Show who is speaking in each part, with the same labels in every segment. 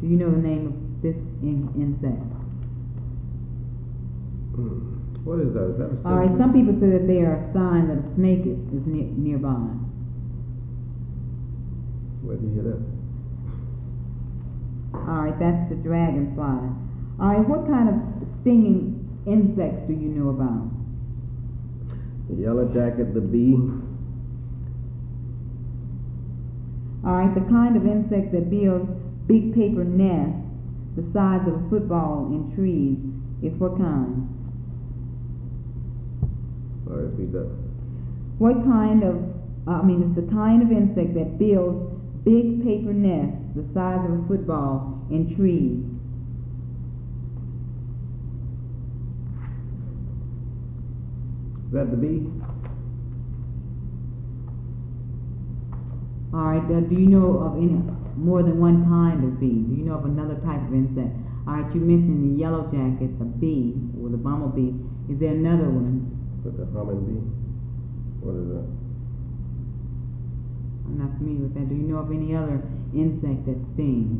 Speaker 1: Do you know the name of this insect?
Speaker 2: What is that? Is that a
Speaker 1: All right, some people say that they are a sign that a snake is nearby.
Speaker 2: Where do you hear that?
Speaker 1: All right, that's a dragonfly. All right, what kind of stinging insects do you know about?
Speaker 2: The yellow jacket, the bee.
Speaker 1: All right, the kind of insect that builds big paper nests the size of a football in trees is what kind?
Speaker 2: All right, repeat that.
Speaker 1: What kind of, it's the kind of insect that builds big paper nests the size of a football in trees.
Speaker 2: Is that the bee?
Speaker 1: All right, do you know of any more than one kind of bee? Do you know of another type of insect? All right, you mentioned the yellow jacket, the bee, or the bumblebee. Is there another one?
Speaker 2: With the humming bee? What is that?
Speaker 1: I'm not familiar with that. Do you know of any other insect that stings?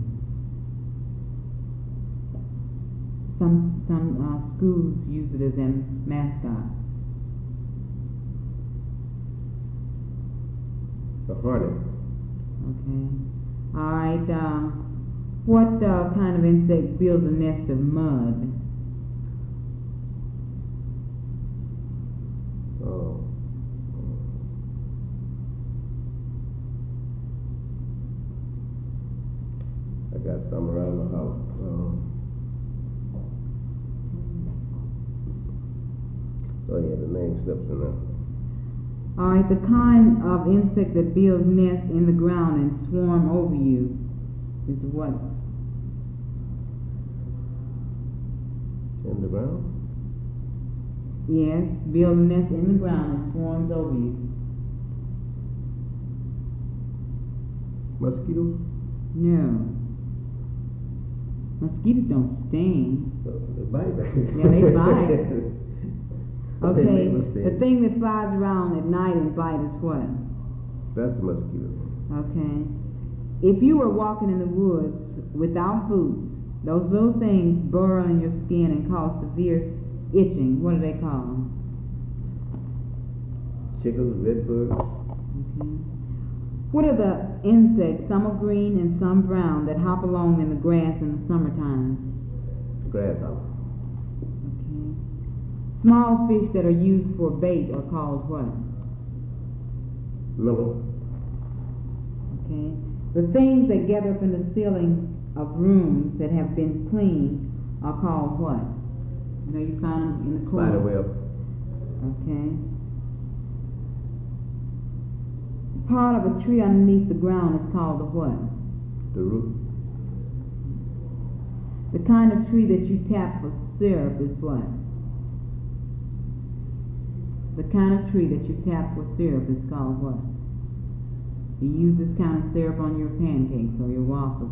Speaker 1: Some schools use it as their mascot.
Speaker 2: The hornet.
Speaker 1: Okay. All right. What kind of insect builds a nest of mud?
Speaker 2: Oh. I got some around the house. Oh yeah, the name slips in there.
Speaker 1: All right, the kind of insect that builds nests in the ground and swarm over you is what?
Speaker 2: In the ground?
Speaker 1: Yes, build a nest in the ground and swarms over you.
Speaker 2: Mosquitoes?
Speaker 1: No. Mosquitoes don't sting.
Speaker 2: They bite.
Speaker 1: Yeah, they bite.
Speaker 2: They
Speaker 1: Okay,
Speaker 2: make a sting.
Speaker 1: the thing that flies around at night and bites is what?
Speaker 2: That's the mosquito.
Speaker 1: Okay. If you were walking in the woods without boots, those little things burrow in your skin and cause severe itching. What do they call?
Speaker 2: Chickens, redbirds.
Speaker 1: Okay. What are the insects, some are green and some brown, that hop along in the grass in the summertime?
Speaker 2: Grasshopper.
Speaker 1: Okay. Small fish that are used for bait are called what?
Speaker 2: Minnow.
Speaker 1: Okay. The things that gather up in the ceilings of rooms that have been cleaned are called what? You know, you found them in the corner.
Speaker 2: Spider web.
Speaker 1: Okay. Part of a tree underneath the ground is called the what?
Speaker 2: The root.
Speaker 1: The kind of tree that you tap for syrup is what? The kind of tree that you tap for syrup is called what? You use this kind of syrup on your pancakes or your waffles.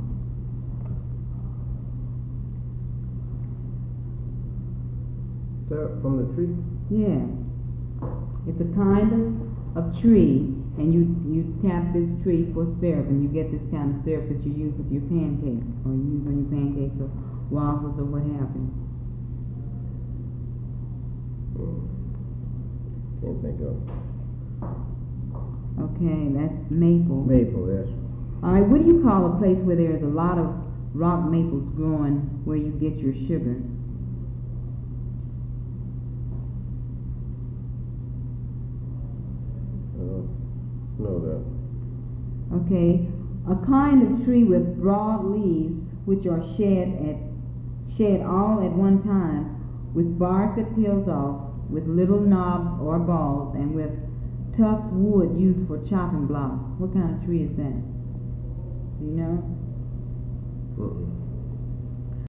Speaker 2: Syrup from the tree?
Speaker 1: Yeah. It's a kind of tree, and you tap this tree for syrup, and you get this kind of syrup that you use with your pancakes, or you use on your pancakes or waffles or what have you.
Speaker 2: Can't think of.
Speaker 1: Okay, that's maple.
Speaker 2: Maple, yes.
Speaker 1: All right, what do you call a place where there's a lot of rock maples growing where you get your sugar?
Speaker 2: No, that.
Speaker 1: Okay, a kind of tree with broad leaves which are shed all at one time, with bark that peels off, with little knobs or balls, and with tough wood used for chopping blocks. What kind of tree is that? Do you know?